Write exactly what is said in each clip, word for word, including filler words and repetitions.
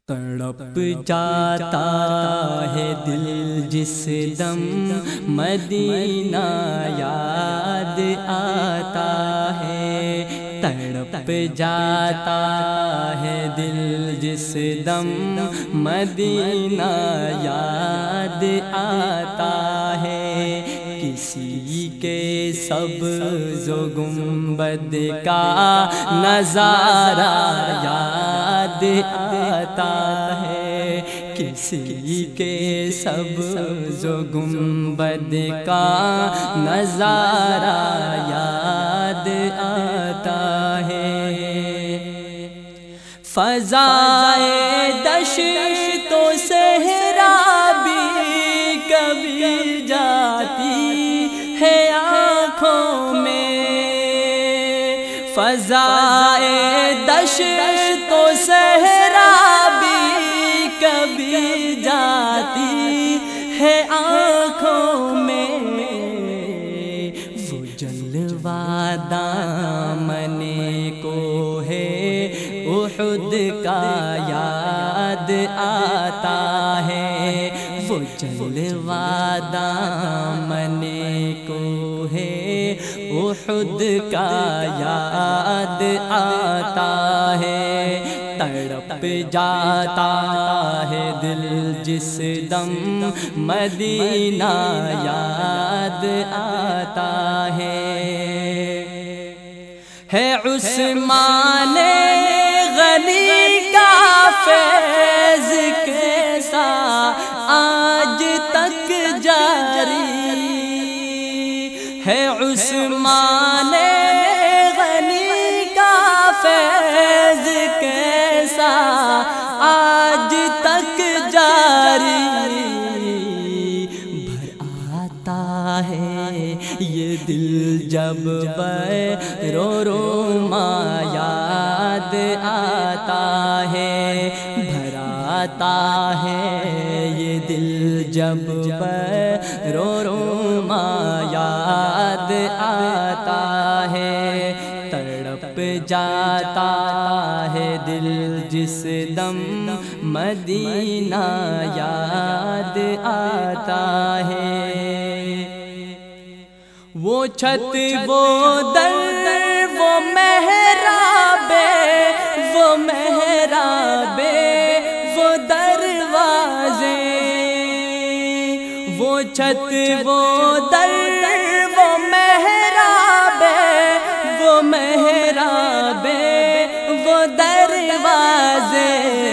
تڑپ جاتا ہے دل جس دم مدینہ یاد آتا ہے، تڑپ جاتا ہے دل جس دم مدینہ یاد آتا ہے، کسی کے سبز و گنبد کا نظارہ یاد آتا ہے، کسی کے سبز و گنبد کا نظارہ یاد آتا ہے، فضائے دشت و صحرا بھی کبھی جاتی ہے آنکھوں میں، فضائے دشت و صحرا بھی کبھی جاتی ہے آنکھوں میں، وہ جلوہ دامن کوہ احد کا یاد آتا ہے، وہ جلوہ دامن کوہ احد کا یاد آتا ہے، تڑپ جاتا ہے دل جس دم مدینہ یاد آتا ہے، ہے عثمان غنی کا فیض کیسا آج تک جاری ہے، عثمان غنی کا فیض کیسا آج تک جاری، بھر آتا ہے یہ دل جب رو رو ماں یاد آتا ہے، بھر آتا ہے یہ دل جب رو رو ماں یاد آتا ہے، تڑپ جاتا ہے دل جس دم مدینہ یاد آتا ہے، وہ چھت وہ در وہ محراب وہ محراب وہ دروازے، وہ چھت وہ در وہ محراب وہ محراب وہ دروازے،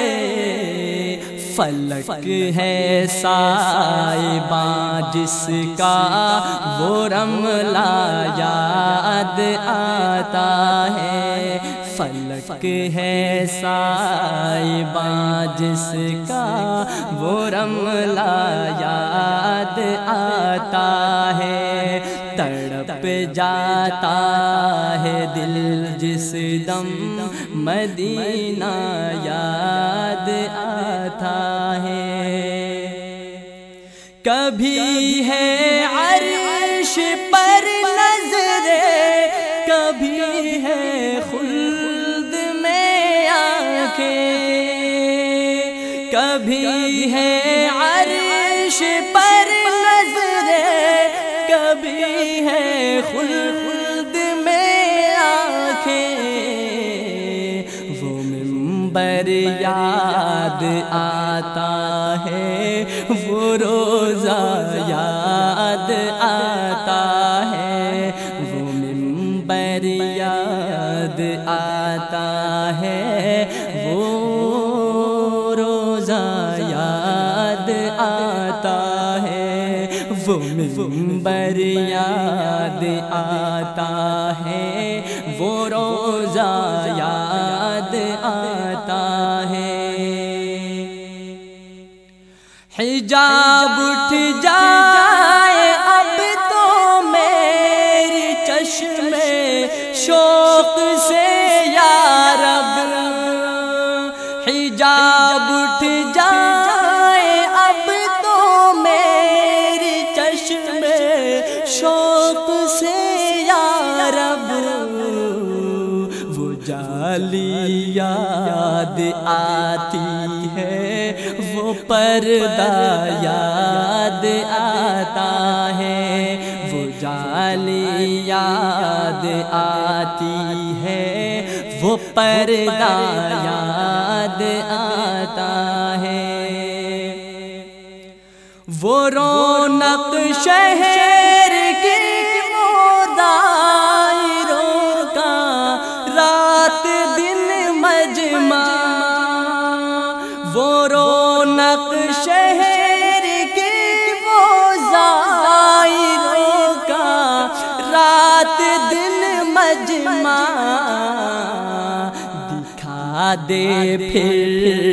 فلک ہے سائباں جس کا وہ رملہ یاد آتا ہے، فلک ہے سائباں جس کا وہ رملہ یاد آتا ہے، تڑپ جاتا ہے دل جس دم مدینہ یاد آتا ہے، کبھی ہے عرش پر نظریں کبھی ہے خلد میں آنکھیں، کبھی ہے عرش پر نظریں کبھی ہے خلد میں آنکھیں، وہ منبر یاد آتا ہے وہ روزہ یاد آتا ہے، وہ منبر یاد آتا ہے وہ روزہ یاد آتا ہے، وہ منبر یاد آتا ہے وہ روزہ یاد آتا ہے، حجاب اٹھ جائے اب تو میری چشمے شوق سے یا رب، حجاب اٹھ جائے اب تو میری چشمے شوق سے یا رب، وہ جالی یاد آتی ہے وہ پردہ یاد آتا ہے، وہ جالی یاد آتی ہے، وہ پردہ یاد آتا ہے، وہ رونق شہر کی دائروں کا رات دن مجمع، وہ رونق شہر کی دائروں کا رات دن مجمع، دکھا دے پھر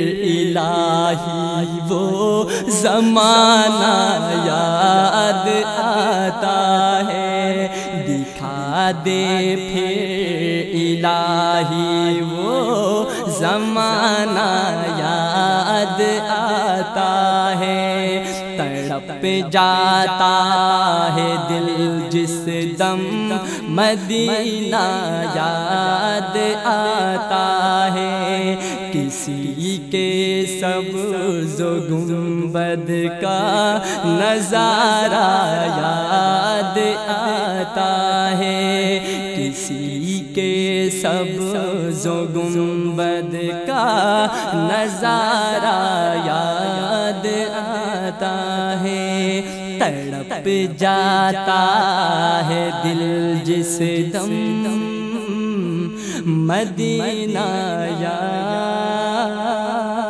الہی وہ زمانہ یاد آتا ہے، دکھا دے پھر الہی وہ زمانہ یاد آتا ہے، تڑپ جاتا ہے دل جس دم مدینہ یاد آتا ہے، کسی کے سبز و گنبد کا نظارہ یاد آتا ہے، کسی کے سبز و گنبد کا نظارہ یاد آتا ہے، تڑپ جاتا ہے دل جس دم مدینہ یاد